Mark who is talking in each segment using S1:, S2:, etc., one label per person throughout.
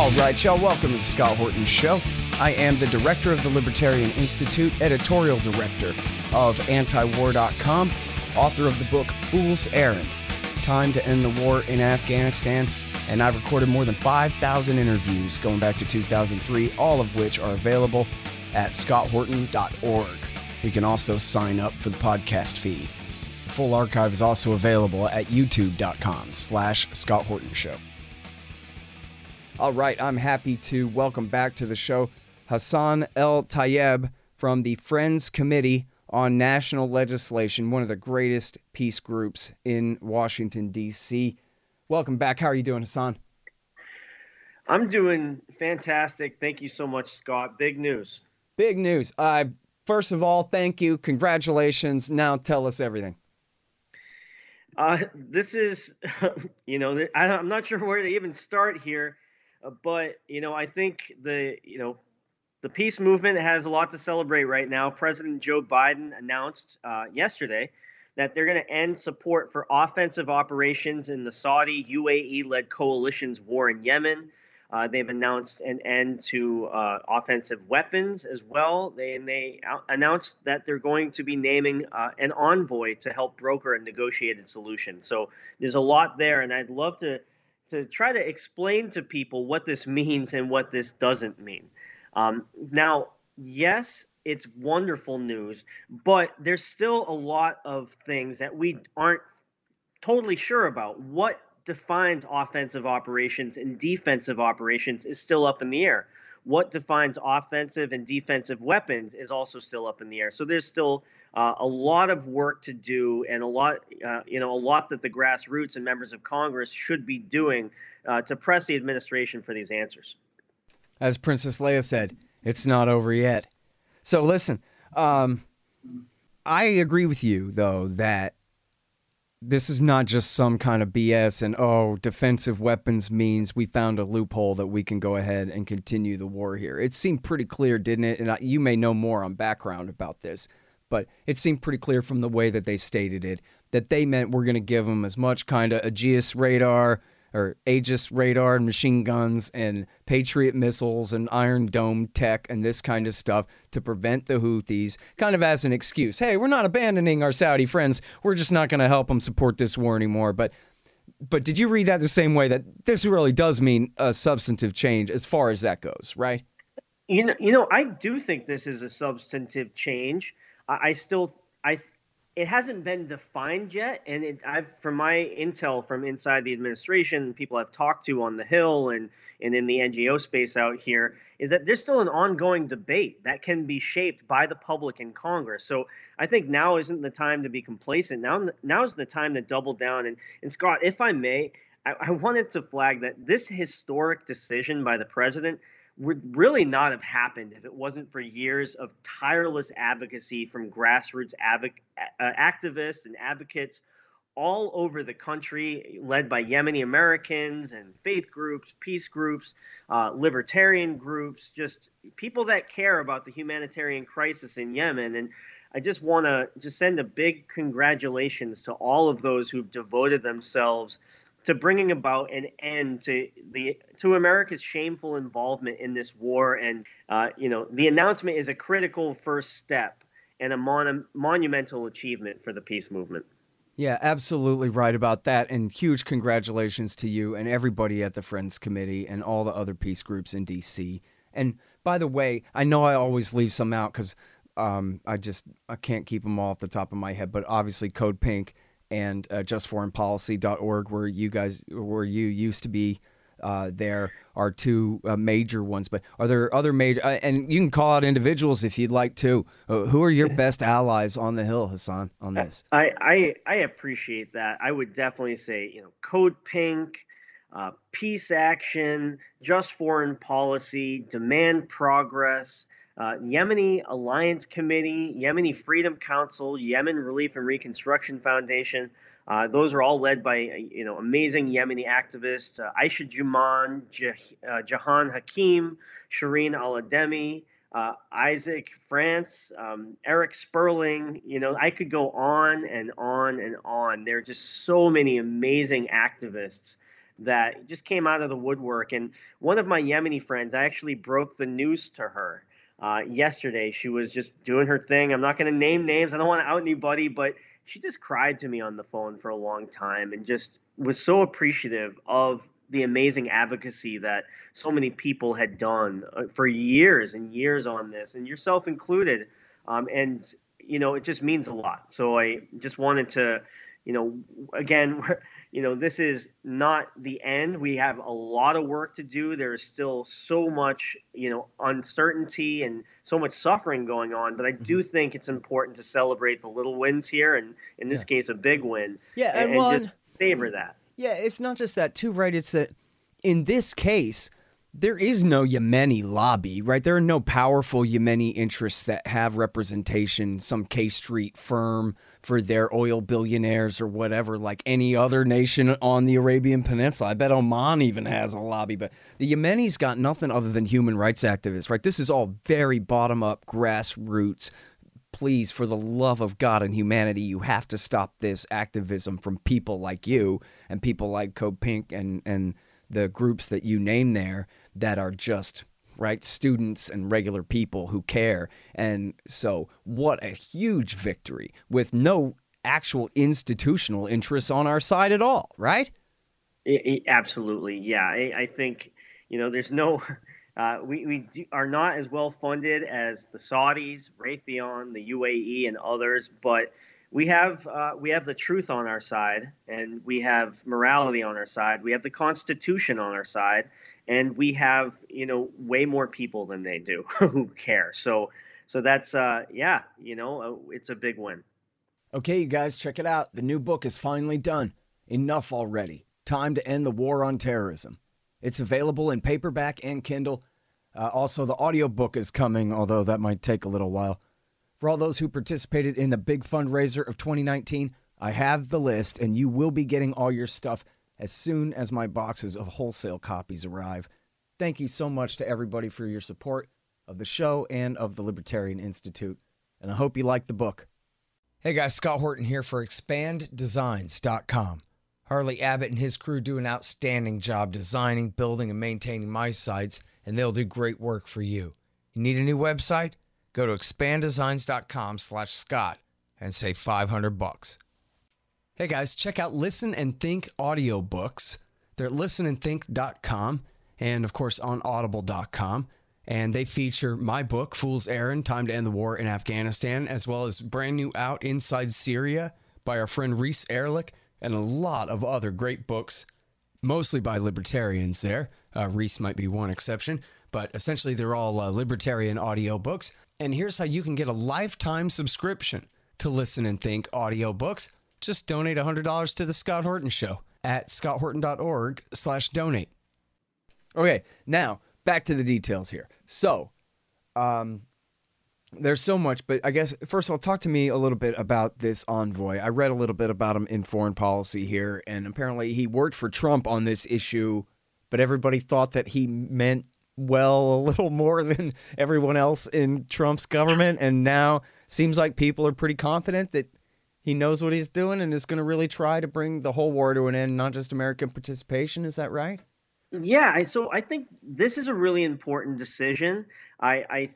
S1: All right, y'all, welcome to the Scott Horton Show. I am the director of the Libertarian Institute, editorial director of antiwar.com, author of the book Fool's Errand, Time to End the War in Afghanistan, and I've recorded more than 5,000 interviews going back to 2003, all of which are available at scotthorton.org. You can also sign up for the podcast feed. The full archive is also available at youtube.com/Scott Horton Show. All right, I'm happy to welcome back to the show Hassan El-Tayeb from the Friends Committee on National Legislation, one of the greatest peace groups in Washington, D.C. Welcome back. How are you doing, Hassan?
S2: I'm doing fantastic. Thank you so much, Scott. Big news.
S1: Big news. First of all, thank you. Congratulations. Now tell us everything.
S2: This is, I'm not sure where to even start here. But, I think the peace movement has a lot to celebrate right now. President Joe Biden announced yesterday that they're going to end support for offensive operations in the Saudi UAE-led coalition's war in Yemen. They've announced an end to offensive weapons as well. They announced that they're going to be naming an envoy to help broker a negotiated solution. So there's a lot there, and I'd love to try to explain to people what this means and what this doesn't mean. Now, yes, it's wonderful news, but there's still a lot of things that we aren't totally sure about. What defines offensive operations and defensive operations is still up in the air. What defines offensive and defensive weapons is also still up in the air. So there's still a lot of work to do, and a lot that the grassroots and members of Congress should be doing to press the administration for these answers.
S1: As Princess Leia said, it's not over yet. So listen, I agree with you, though, that this is not just some kind of BS and, defensive weapons means we found a loophole that we can go ahead and continue the war here. It seemed pretty clear, didn't it? And you may know more on background about this, but it seemed pretty clear from the way that they stated it that they meant we're going to give them as much kind of Aegis radar and machine guns and Patriot missiles and Iron Dome tech and this kind of stuff to prevent the Houthis, kind of as an excuse. Hey, we're not abandoning our Saudi friends. We're just not going to help them support this war anymore. But did you read that the same way, that this really does mean a substantive change as far as that goes, right?
S2: I do think this is a substantive change. It hasn't been defined yet, and from my intel from inside the administration, people I've talked to on the Hill and in the NGO space out here, is that there's still an ongoing debate that can be shaped by the public in Congress. So I think now isn't the time to be complacent. Now is the time to double down. And Scott, if I may, I wanted to flag that this historic decision by the president would really not have happened if it wasn't for years of tireless advocacy from grassroots activists and advocates all over the country, led by Yemeni Americans and faith groups, peace groups, libertarian groups, just people that care about the humanitarian crisis in Yemen. And I just want to send a big congratulations to all of those who've devoted themselves to bringing about an end to America's shameful involvement in this war. And, the announcement is a critical first step and a monumental achievement for the peace movement.
S1: Yeah, absolutely right about that. And huge congratulations to you and everybody at the Friends Committee and all the other peace groups in D.C. And by the way, I know I always leave some out because I can't keep them all off the top of my head, but obviously Code Pink and justforeignpolicy.org, where you used to be, there are two major ones. But are there other major, and you can call out individuals if you'd like to. Who are your best allies on the Hill, Hassan, on this?
S2: I appreciate that. I would definitely say, Code Pink, Peace Action, Just Foreign Policy, Demand Progress, Yemeni Alliance Committee, Yemeni Freedom Council, Yemen Relief and Reconstruction Foundation. Those are all led by amazing Yemeni activists: Aisha Juman, Jahan Hakim, Shireen Al-Ademi, Isaac France, Eric Sperling. I could go on and on and on. There are just so many amazing activists that just came out of the woodwork. And one of my Yemeni friends, I actually broke the news to her yesterday. She was just doing her thing. I'm not going to name names. I don't want to out anybody, but she just cried to me on the phone for a long time and just was so appreciative of the amazing advocacy that so many people had done for years and years on this, and yourself included. And it just means a lot. So I just wanted to, again, this is not the end. We have a lot of work to do. There's still so much, uncertainty and so much suffering going on. But I do think it's important to celebrate the little wins here, and in this case, a big win.
S1: Yeah,
S2: and just savor that.
S1: Yeah, it's not just that too, right? It's that in this case, there is no Yemeni lobby, right? There are no powerful Yemeni interests that have representation, some K Street firm for their oil billionaires or whatever, like any other nation on the Arabian Peninsula. I bet Oman even has a lobby, but the Yemenis got nothing other than human rights activists, right? This is all very bottom-up, grassroots. Please, for the love of God and humanity, you have to stop this activism from people like you and people like Code Pink and the groups that you name there that are just, right, students and regular people who care. And so what a huge victory with no actual institutional interests on our side at all, right?
S2: Absolutely. Yeah. I think, there's no... are not as well funded as the Saudis, Raytheon, the UAE, and others, but we have the truth on our side, and we have morality on our side. We have the Constitution on our side, and we have way more people than they do who care. So that's it's a big win.
S1: Okay, you guys, check it out. The new book is finally done. Enough already. Time to end the war on terrorism. It's available in paperback and Kindle. Also, the audiobook is coming, although that might take a little while. For all those who participated in the big fundraiser of 2019, I have the list, and you will be getting all your stuff as soon as my boxes of wholesale copies arrive. Thank you so much to everybody for your support of the show and of the Libertarian Institute, and I hope you like the book. Hey guys, Scott Horton here for ExpandDesigns.com. Harley Abbott and his crew do an outstanding job designing, building, and maintaining my sites, and they'll do great work for you. You need a new website? Go to expanddesigns.com/Scott and save $500. Hey guys, check out Listen and Think audiobooks. They're at listenandthink.com and, of course, on audible.com. And they feature my book, Fool's Errand, Time to End the War in Afghanistan, as well as brand new Out Inside Syria by our friend Reese Ehrlich, and a lot of other great books, mostly by libertarians there. Reese might be one exception, but essentially they're all libertarian audiobooks. And here's how you can get a lifetime subscription to Listen and Think audiobooks. Just donate $100 to The Scott Horton Show at scotthorton.org/donate. Okay, now back to the details here. So, there's so much, but I guess, first of all, talk to me a little bit about this envoy. I read a little bit about him in Foreign Policy here, and apparently he worked for Trump on this issue, but everybody thought that he meant, well, a little more than everyone else in Trump's government, and now seems like people are pretty confident that he knows what he's doing and is going to really try to bring the whole war to an end, not just American participation. Is that right?
S2: Yeah, so I think this is a really important decision. I'm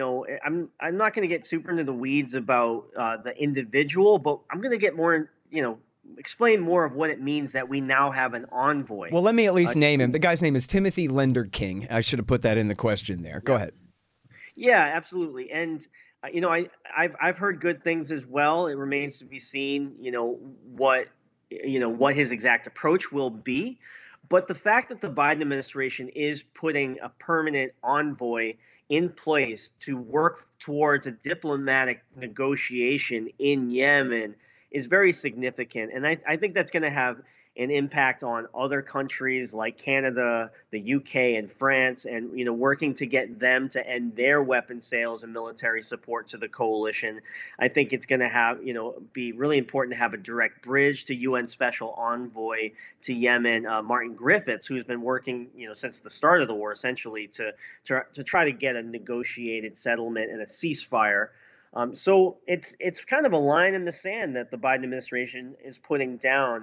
S2: not going to get super into the weeds about the individual, but I'm going to get more, explain more of what it means that we now have an envoy.
S1: Well, let me at least name him. The guy's name is Timothy Linder King. I should have put that in the question there. Go ahead.
S2: Yeah, absolutely. And I've heard good things as well. It remains to be seen, what his exact approach will be. But the fact that the Biden administration is putting a permanent envoy in place to work towards a diplomatic negotiation in Yemen is very significant. And I think that's going to have an impact on other countries like Canada, the UK, and France, and working to get them to end their weapon sales and military support to the coalition. I think it's going to have be really important to have a direct bridge to UN Special Envoy to Yemen, Martin Griffiths, who's been working since the start of the war essentially to try to get a negotiated settlement and a ceasefire. So it's kind of a line in the sand that the Biden administration is putting down.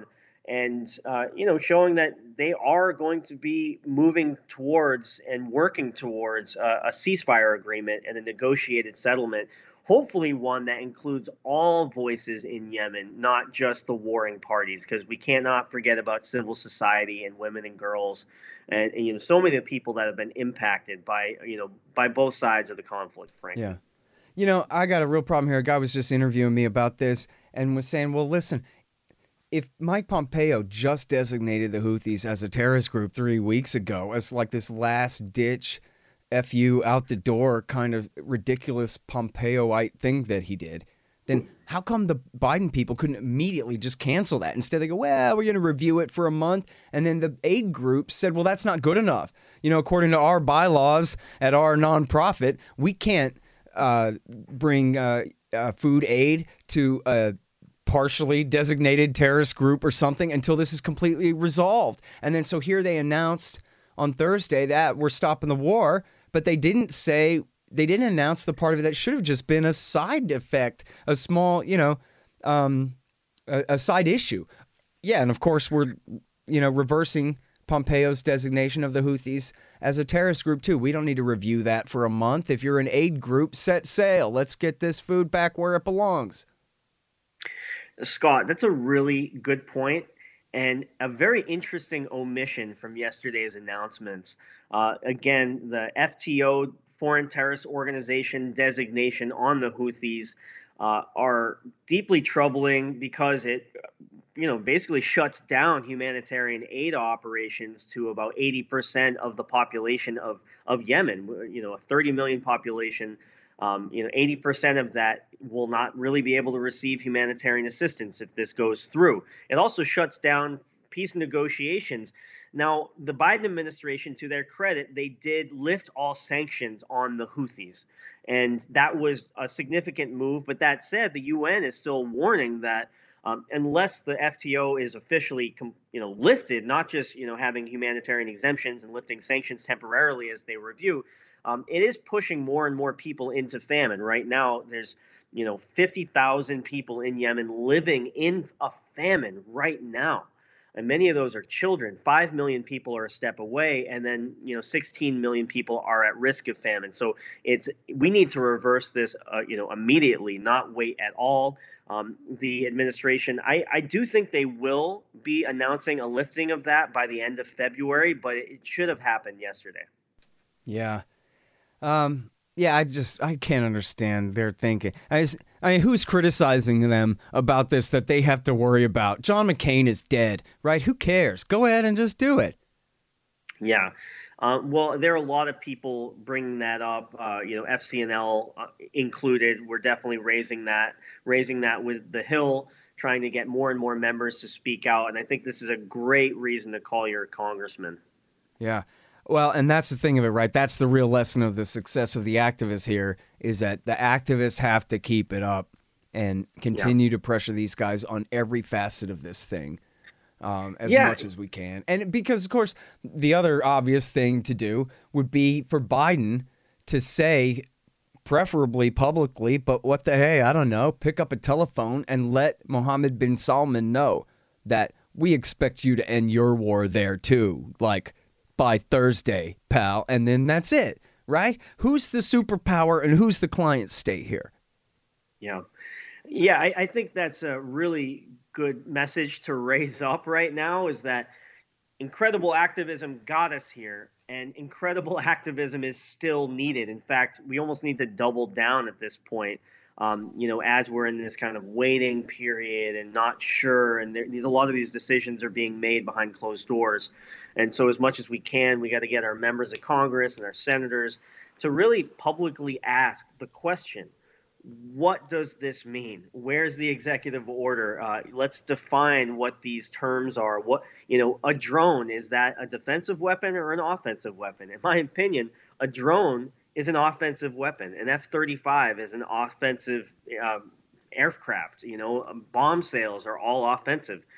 S2: and showing that they are going to be moving towards and working towards a ceasefire agreement and a negotiated settlement. Hopefully, one that includes all voices in Yemen, not just the warring parties, because we cannot forget about civil society and women and girls, and so many of the people that have been impacted by both sides of the conflict. Frankly,
S1: Yeah. I got a real problem here. A guy was just interviewing me about this and was saying, well, listen, if Mike Pompeo just designated the Houthis as a terrorist group 3 weeks ago as like this last ditch FU out the door kind of ridiculous Pompeoite thing that he did, then how come the Biden people couldn't immediately just cancel that? Instead they go, well, we're going to review it for a month. And then the aid group said, well, that's not good enough. According to our bylaws at our nonprofit, we can't bring food aid to a partially designated terrorist group or something until this is completely resolved. And then so here they announced on Thursday that we're stopping the war, but they didn't announce the part of it that should have just been a side effect, a small, a side issue. Yeah, and of course we're, reversing Pompeo's designation of the Houthis as a terrorist group too. We don't need to review that for a month. If you're an aid group, set sail. Let's get this food back where it belongs.
S2: Scott, that's a really good point and a very interesting omission from yesterday's announcements. Again, the FTO, Foreign Terrorist Organization designation on the Houthis are deeply troubling because it basically shuts down humanitarian aid operations to about 80% of the population of Yemen, a 30 million population. 80% of that will not really be able to receive humanitarian assistance if this goes through. It also shuts down peace negotiations. Now, the Biden administration, to their credit, they did lift all sanctions on the Houthis, and that was a significant move. But that said, the UN is still warning that unless the FTO is officially, lifted, not just having humanitarian exemptions and lifting sanctions temporarily as they review, it is pushing more and more people into famine. Right now, there's 50,000 people in Yemen living in a famine right now. And many of those are children. 5 million people are a step away, and then 16 million people are at risk of famine. So we need to reverse this immediately, not wait at all. The administration, I do think they will be announcing a lifting of that by the end of February, but it should have happened yesterday.
S1: Yeah. I can't understand their thinking. I mean, who's criticizing them about this that they have to worry about? John McCain is dead, right? Who cares? Go ahead and just do it.
S2: Yeah. Well, there are a lot of people bringing that up, FCNL included. We're definitely raising that with the Hill, trying to get more and more members to speak out. And I think this is a great reason to call your congressman.
S1: Yeah. Well, and that's the thing of it, right? That's the real lesson of the success of the activists here is that the activists have to keep it up and continue to pressure these guys on every facet of this thing as much as we can. And because, of course, the other obvious thing to do would be for Biden to say, preferably publicly, but what the hey, I don't know, pick up a telephone and let Mohammed bin Salman know that we expect you to end your war there too. Like, by Thursday, pal, and then that's it, right? Who's the superpower and who's the client state here?
S2: Yeah, I think that's a really good message to raise up right now is that incredible activism got us here, and incredible activism is still needed. In fact, we almost need to double down at this point. As we're in this kind of waiting period and not sure, and a lot of these decisions are being made behind closed doors. And so as much as we can, we got to get our members of Congress and our senators to really publicly ask the question, what does this mean? Where's the executive order? Let's define what these terms are. A drone, is that a defensive weapon or an offensive weapon? In my opinion, a drone is an offensive weapon. An F-35 is an offensive aircraft. Bomb sales are all offensive.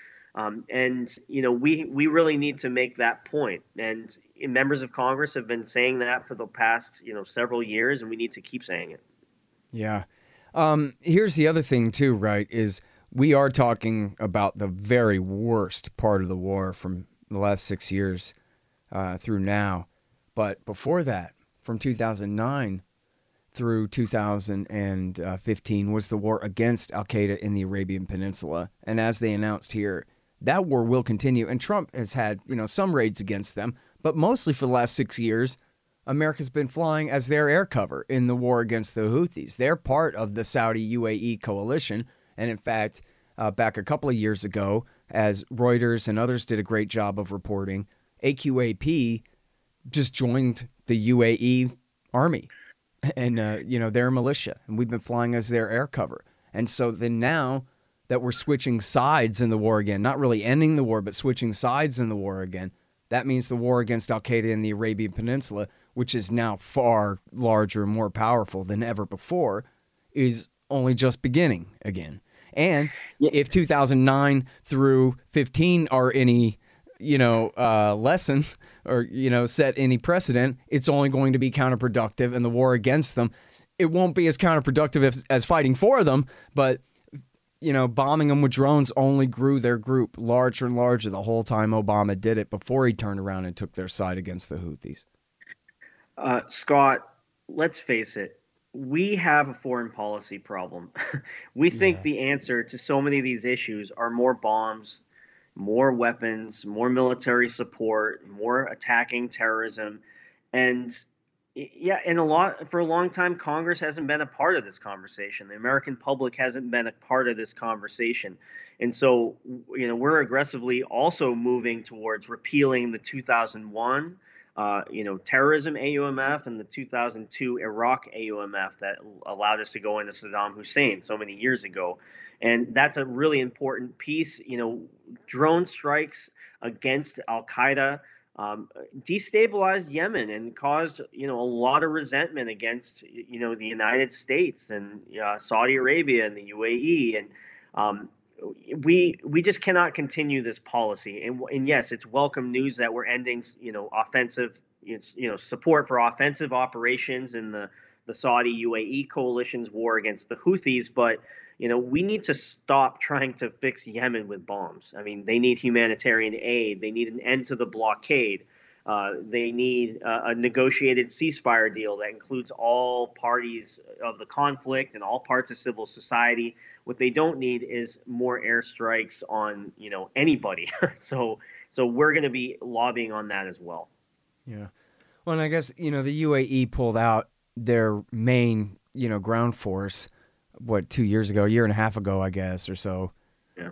S2: We really need to make that point. And members of Congress have been saying that for the past, several years, and we need to keep saying it.
S1: Yeah. Here's the other thing too, right, is we are talking about the very worst part of the war from the last 6 years through now. But before that, from 2009 through 2015 was the war against Al-Qaeda in the Arabian Peninsula. And as they announced here, that war will continue. And Trump has had, some raids against them, but mostly for the last 6 years, America's been flying as their air cover in the war against the Houthis. They're part of the Saudi UAE coalition. And in fact, back a couple of years ago, as Reuters and others did a great job of reporting, AQAP just joined the UAE army and, their militia. And we've been flying as their air cover. And so then now that we're switching sides in the war again, not really ending the war, but switching sides in the war again, that means the war against Al-Qaeda in the Arabian Peninsula, which is now far larger and more powerful than ever before, is only just beginning again. And if 2009 through 15 are any, lesson or, set any precedent, it's only going to be counterproductive. And the war against them, it won't be as counterproductive as fighting for them, but bombing them with drones only grew their group larger and larger the whole time Obama did it before he turned around and took their side against the Houthis.
S2: Scott, let's face it. We have a foreign policy problem. We think the answer to so many of these issues are more bombs, more weapons, more military support, more attacking terrorism. And for a long time, Congress hasn't been a part of this conversation. The American public hasn't been a part of this conversation. And so, we're aggressively also moving towards repealing the 2001, terrorism AUMF and the 2002 Iraq AUMF that allowed us to go into Saddam Hussein so many years ago. And that's a really important piece. Drone strikes against Al-Qaeda destabilized Yemen and caused, a lot of resentment against, the United States and Saudi Arabia and the UAE. And we just cannot continue this policy. And yes, it's welcome news that we're ending, offensive, support for offensive operations in the Saudi UAE coalition's war against the Houthis. But, we need to stop trying to fix Yemen with bombs. I mean, they need humanitarian aid. They need an end to the blockade. They need a negotiated ceasefire deal that includes all parties of the conflict and all parts of civil society. What they don't need is more airstrikes on, anybody. So we're going to be lobbying on that as well.
S1: Yeah. Well, and I guess, the UAE pulled out their main, ground force, 2 years ago, a year and a half ago, I guess, or so.
S2: Yeah.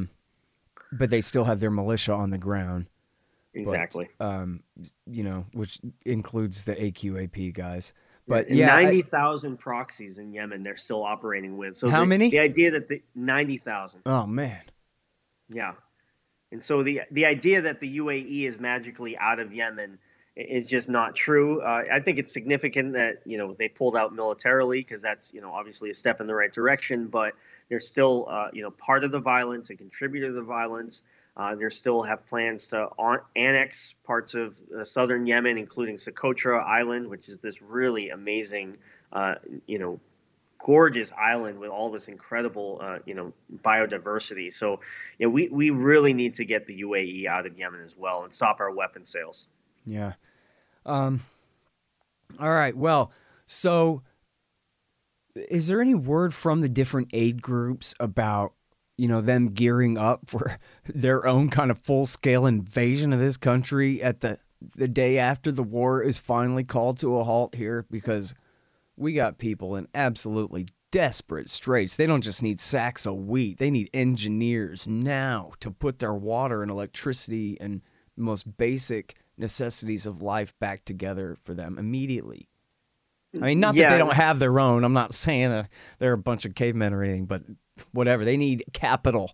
S1: But they still have their militia on the ground.
S2: Exactly.
S1: But, which includes the AQAP guys. But
S2: 90,000 proxies in Yemen they're still operating with. So
S1: how many?
S2: The idea that 90,000.
S1: Oh man.
S2: Yeah. And so the idea that the UAE is magically out of Yemen is just not true. I think it's significant that they pulled out militarily because that's obviously a step in the right direction. But they're still part of the violence, a contributor to the violence. They still have plans to annex parts of southern Yemen, including Socotra Island, which is this really amazing, gorgeous island with all this incredible, biodiversity. So, we really need to get the UAE out of Yemen as well and stop our weapons sales.
S1: Yeah. All right. Well, so is there any word from the different aid groups about them gearing up for their own kind of full-scale invasion of this country at the day after the war is finally called to a halt here? Because we got people in absolutely desperate straits. They don't just need sacks of wheat. They need engineers now to put their water and electricity and the most basic necessities of life back together for them immediately. I mean, not that they don't have their own. I'm not saying that they're a bunch of cavemen or anything, but whatever. They need capital.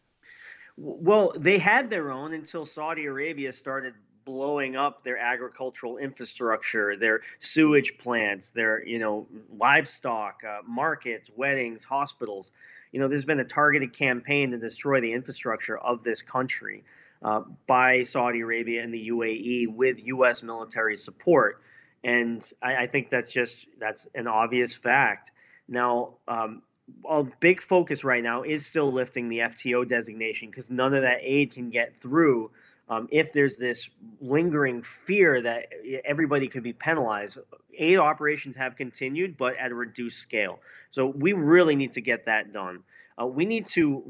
S2: Well, they had their own until Saudi Arabia started blowing up their agricultural infrastructure, their sewage plants, their, livestock, markets, weddings, hospitals. There's been a targeted campaign to destroy the infrastructure of this country by Saudi Arabia and the UAE with U.S. military support. And I think that's an obvious fact. Now, a big focus right now is still lifting the FTO designation because none of that aid can get through if there's this lingering fear that everybody could be penalized. Aid operations have continued, but at a reduced scale. So we really need to get that done. We need to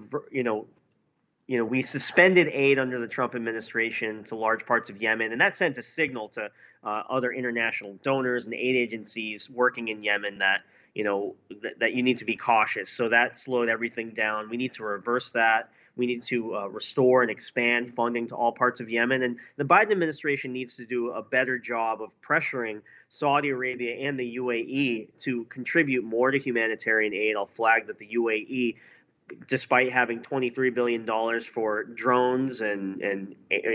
S2: we suspended aid under the Trump administration to large parts of Yemen, and that sent a signal to other international donors and aid agencies working in Yemen that that you need to be cautious. So that slowed everything down. We need to reverse that. We need to restore and expand funding to all parts of Yemen, and the Biden administration needs to do a better job of pressuring Saudi Arabia and the UAE to contribute more to humanitarian aid. I'll flag that the UAE, despite having $23 billion for drones and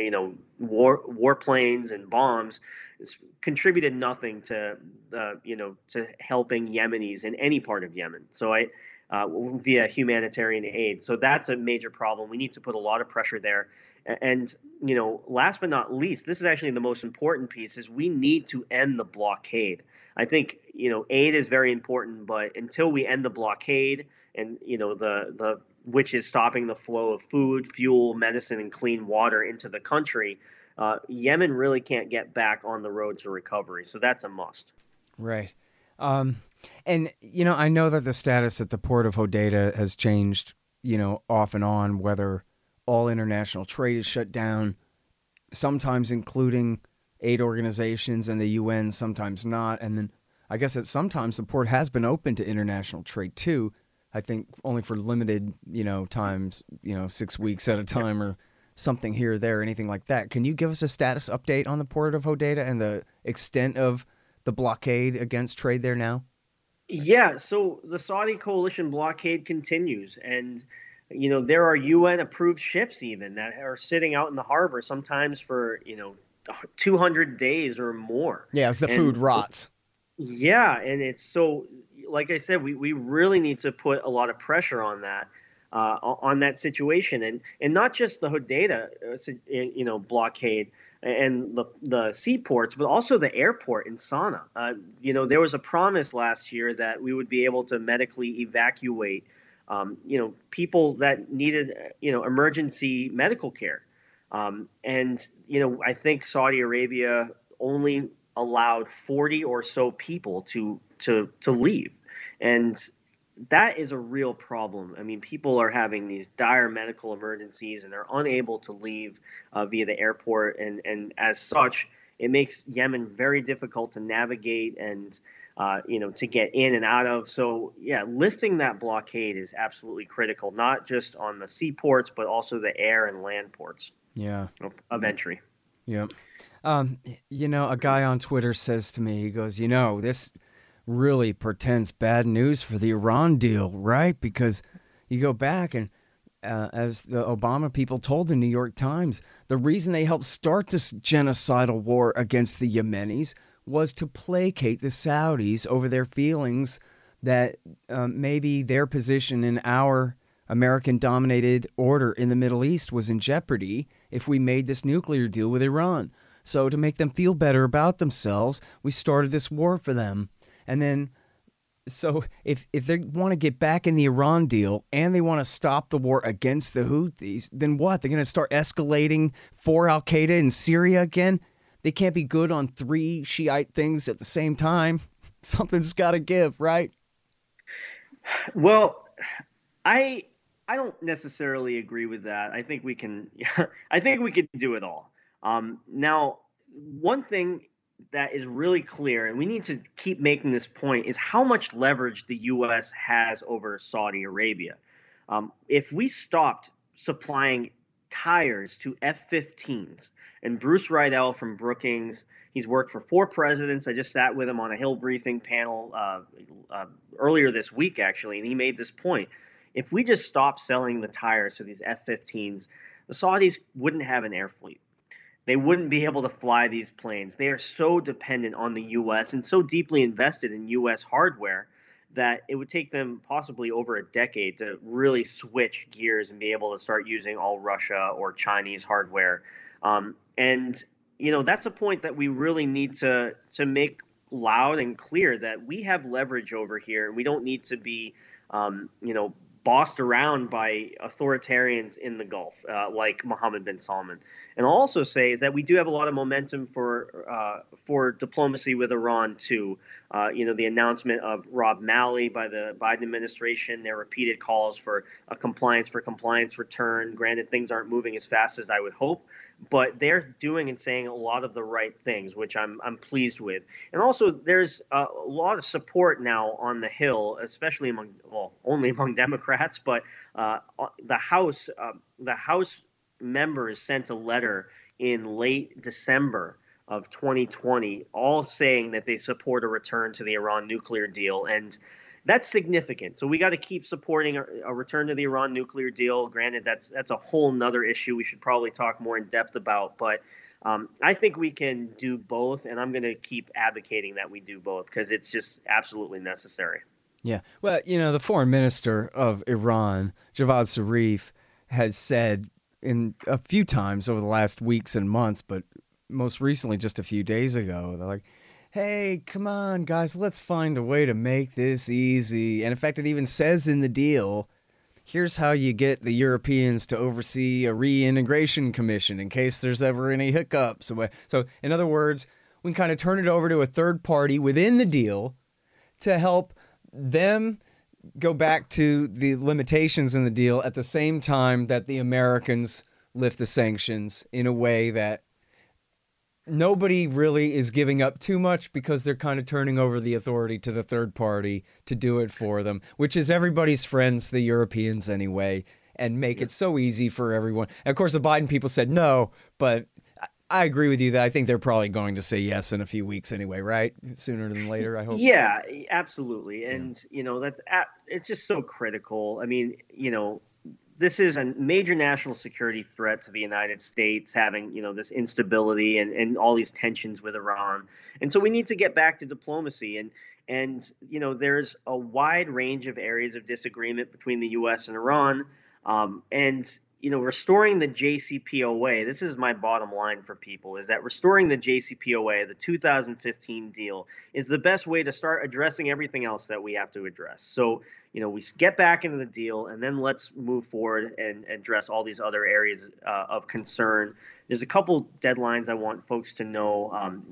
S2: warplanes and bombs, it's contributed nothing to to helping Yemenis in any part of Yemen. So via humanitarian aid. So that's a major problem. We need to put a lot of pressure there. And last but not least, this is actually the most important piece: is we need to end the blockade. I think aid is very important, but until we end the blockade and the which is stopping the flow of food, fuel, medicine, and clean water into the country, Yemen really can't get back on the road to recovery. So that's a must.
S1: Right. And I know that the status at the port of Hodeidah has changed, off and on, whether all international trade is shut down, sometimes including aid organizations and the UN, sometimes not. And then I guess that sometimes the port has been open to international trade too. I think only for limited, times, 6 weeks at a time or something here or there, anything like that. Can you give us a status update on the port of Hodeidah and the extent of the blockade against trade there now?
S2: Yeah, so the Saudi coalition blockade continues, and there are UN approved ships even that are sitting out in the harbor sometimes for 200 days or more.
S1: Yeah, as the food rots.
S2: Yeah, and it's so, like I said, we really need to put a lot of pressure on that situation, and not just the Hodeidah blockade and the seaports, but also the airport in Sana'a. There was a promise last year that we would be able to medically evacuate people that needed emergency medical care, and I think Saudi Arabia only allowed 40 or so people to leave, and that is a real problem. I mean, people are having these dire medical emergencies and they're unable to leave via the airport. And as such, it makes Yemen very difficult to navigate and, to get in and out of. So, yeah, lifting that blockade is absolutely critical, not just on the seaports, but also the air and land ports of entry.
S1: Yeah. A guy on Twitter says to me, he goes, this really portends bad news for the Iran deal, right? Because you go back and as the Obama people told the New York Times, the reason they helped start this genocidal war against the Yemenis was to placate the Saudis over their feelings that maybe their position in our American-dominated order in the Middle East was in jeopardy if we made this nuclear deal with Iran. So to make them feel better about themselves, we started this war for them. And then, so if they want to get back in the Iran deal and they want to stop the war against the Houthis, then what? They're going to start escalating for Al-Qaeda in Syria again? They can't be good on 3 Shiite things at the same time. Something's got to give, right?
S2: Well, I don't necessarily agree with that. I think we can do it all. Now, one thing that is really clear, and we need to keep making this point, is how much leverage the U.S. has over Saudi Arabia. If we stopped supplying tires to F-15s, and Bruce Riedel from Brookings, he's worked for 4 presidents. I just sat with him on a Hill briefing panel earlier this week, actually, and he made this point. If we just stopped selling the tires to these F-15s, the Saudis wouldn't have an air fleet. They wouldn't be able to fly these planes. They are so dependent on the U.S. and so deeply invested in U.S. hardware that it would take them possibly over a decade to really switch gears and be able to start using all Russia or Chinese hardware. And that's a point that we really need to make loud and clear that we have leverage over here, and we don't need to be, bossed around by authoritarians in the Gulf, like Mohammed bin Salman. And I'll also say is that we do have a lot of momentum for diplomacy with Iran too. The announcement of Rob Malley by the Biden administration, their repeated calls for a compliance for compliance return. Granted, things aren't moving as fast as I would hope, but they're doing and saying a lot of the right things, which I'm pleased with. And also, there's a lot of support now on the Hill, especially only among Democrats, but the House members sent a letter in late December of 2020, all saying that they support a return to the Iran nuclear deal, and that's significant. So we got to keep supporting a return to the Iran nuclear deal. Granted, that's a whole nother issue we should probably talk more in depth about, but I think we can do both, and I'm going to keep advocating that we do both because it's just absolutely necessary.
S1: Yeah. Well, the foreign minister of Iran, Javad Zarif, has said in a few times over the last weeks and months, but most recently just a few days ago, they're like, hey, come on, guys, let's find a way to make this easy. And in fact, it even says in the deal, here's how you get the Europeans to oversee a reintegration commission in case there's ever any hiccups. So in other words, we can kind of turn it over to a third party within the deal to help them go back to the limitations in the deal at the same time that the Americans lift the sanctions in a way that nobody really is giving up too much because they're kind of turning over the authority to the third party to do it for them, which is everybody's friends, the Europeans anyway, and make it so easy for everyone. And of course, the Biden people said no, but I agree with you that I think they're probably going to say yes in a few weeks anyway, right? Sooner than later, I hope.
S2: Yeah, absolutely. And, it's just so critical. I mean, this is a major national security threat to the United States, having, this instability and all these tensions with Iran. And so we need to get back to diplomacy. And there's a wide range of areas of disagreement between the U.S. and Iran. Restoring the JCPOA, this is my bottom line for people, is that restoring the JCPOA, the 2015 deal, is the best way to start addressing everything else that we have to address. So, we get back into the deal, and then let's move forward and address all these other areas of concern. There's a couple deadlines I want folks to know.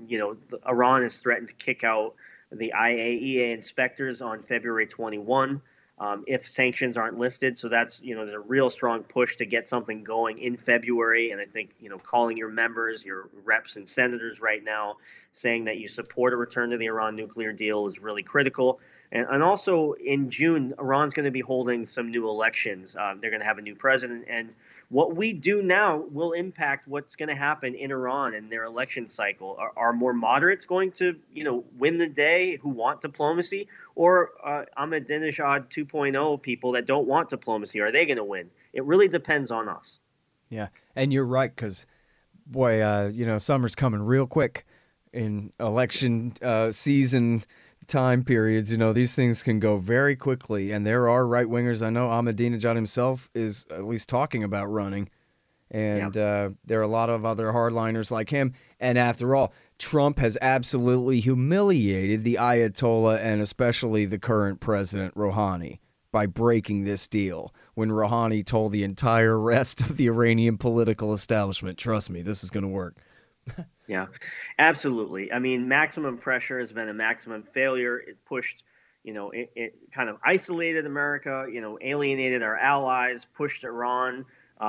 S2: Iran has threatened to kick out the IAEA inspectors on February 21. If sanctions aren't lifted. So that's, there's a real strong push to get something going in February. And I think, calling your members, your reps and senators right now, saying that you support a return to the Iran nuclear deal is really critical. And also in June, Iran's going to be holding some new elections. They're going to have a new president. And what we do now will impact what's going to happen in Iran and their election cycle. Are more moderates going to, win the day who want diplomacy? Or Ahmadinejad 2.0 people that don't want diplomacy, are they going to win? It really depends on us.
S1: Yeah, and you're right, because, boy, summer's coming real quick in election season time periods. These things can go very quickly, and there are right-wingers. I know Ahmadinejad himself is at least talking about running, and there are a lot of other hardliners like him. And after all, Trump has absolutely humiliated the Ayatollah and especially the current president, Rouhani, by breaking this deal when Rouhani told the entire rest of the Iranian political establishment, trust me, this is going to work.
S2: Yeah, absolutely. I mean, maximum pressure has been a maximum failure. It pushed, it kind of isolated America, alienated our allies, pushed Iran,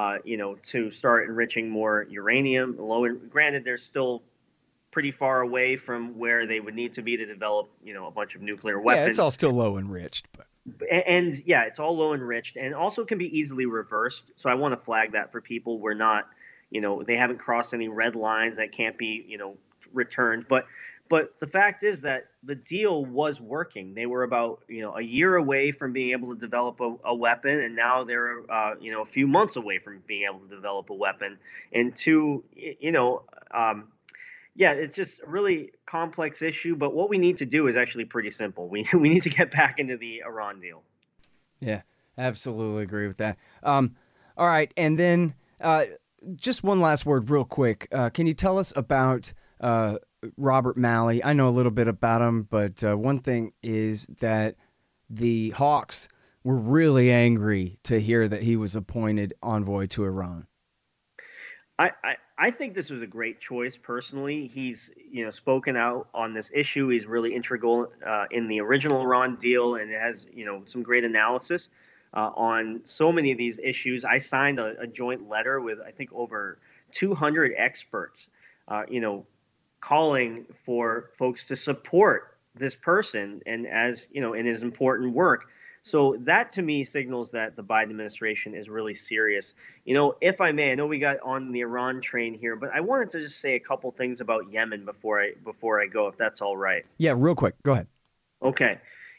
S2: to start enriching more uranium. Granted, they're still pretty far away from where they would need to be to develop, a bunch of nuclear weapons.
S1: Yeah, it's all still low enriched.
S2: And yeah, it's all low enriched and also can be easily reversed. So I want to flag that for people. We're not, they haven't crossed any red lines that can't be, returned. But the fact is that the deal was working. They were about, a year away from being able to develop a weapon. And now they're, a few months away from being able to develop a weapon. And yeah, it's just a really complex issue. But what we need to do is actually pretty simple. We need to get back into the Iran deal.
S1: Yeah, absolutely agree with that. All right. And then just one last word real quick. Can you tell us about Robert Malley. I know a little bit about him, but one thing is that the Hawks were really angry to hear that he was appointed envoy to Iran.
S2: I think this was a great choice personally. He's spoken out on this issue. He's really integral in the original Iran deal, and it has some great analysis on so many of these issues. I signed a joint letter with I think over 200 experts, calling for folks to support this person and as in his important work. So that to me signals that the Biden administration is really serious. If I may, I know we got on the Iran train here, but I wanted to just say a couple things about Yemen before I go, if that's all right.
S1: Yeah, real quick. Go ahead.
S2: Okay.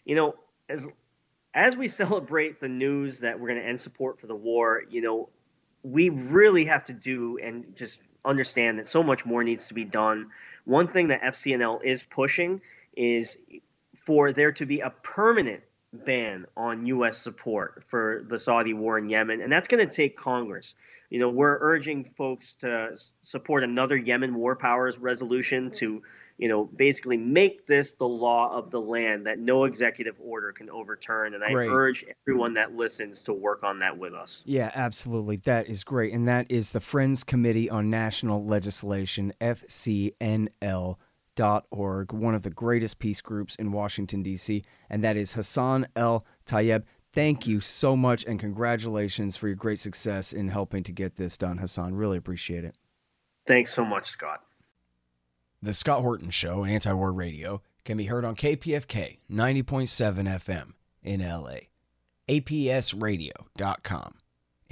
S2: As we celebrate the news that we're going to end support for the war, we really have to do and just understand that so much more needs to be done. One thing that FCNL is pushing is for there to be a permanent ban on U.S. support for the Saudi war in Yemen, and that's going to take Congress. We're urging folks to support another Yemen War Powers resolution to, basically make this the law of the land that no executive order can overturn. And
S1: Great.
S2: I urge everyone that listens to work on that with us.
S1: Yeah, absolutely. That is great. And that is the Friends Committee on National Legislation, FCNL.org, one of the greatest peace groups in Washington, D.C., and that is Hassan El-Tayeb. Thank you so much, and congratulations for your great success in helping to get this done, Hassan. Really appreciate it.
S2: Thanks so much, Scott.
S1: The Scott Horton Show, Anti-War Radio, can be heard on KPFK 90.7 FM in LA, APSradio.com,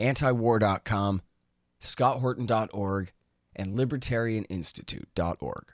S1: antiwar.com, scotthorton.org, and libertarianinstitute.org.